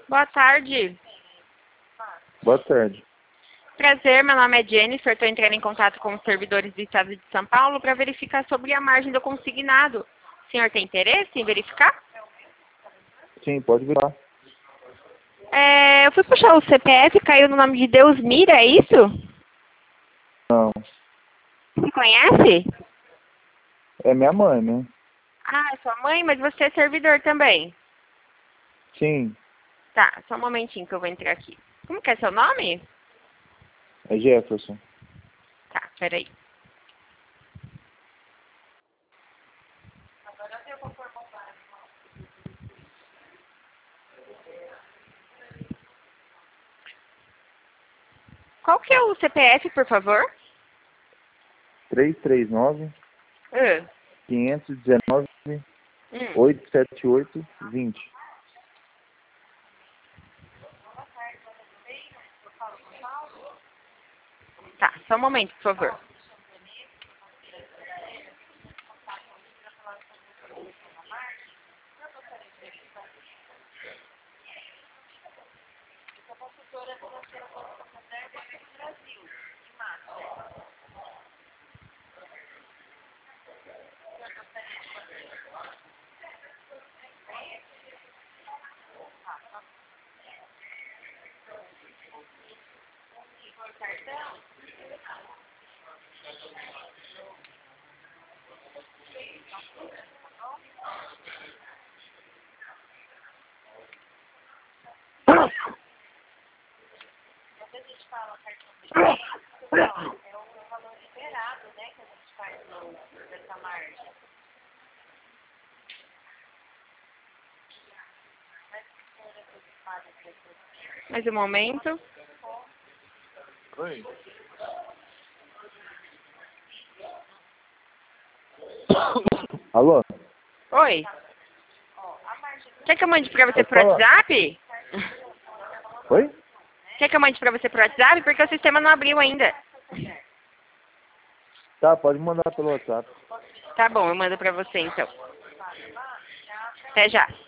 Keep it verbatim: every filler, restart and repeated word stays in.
Boa tarde. Boa tarde. Prazer, meu nome é Jennifer. Estou entrando em contato com os servidores do Estado de São Paulo para verificar sobre a margem do consignado. O senhor tem interesse em verificar? Sim, pode virar. É, eu fui puxar o C P F, caiu no nome de Deusmira, é isso? Não. Você conhece? É minha mãe, né? Ah, é sua mãe, mas você é servidor também. Sim, Tá, só um momentinho que eu vou entrar aqui. Como que é seu nome? é Jefferson. Tá, peraí. Qual que é o C P F, por favor? três três nove, Uh, cinco um nove, hum. oito sete oito, vinte. Tá, só um momento, por favor. Mais um momento. Oi. Alô? Oi. Quer que eu mande pra você Pode por falar. WhatsApp? Oi? Quer que eu mande pra você por WhatsApp? Porque o sistema não abriu ainda. Tá, pode mandar pelo WhatsApp. Tá bom, eu mando pra você então. Até já.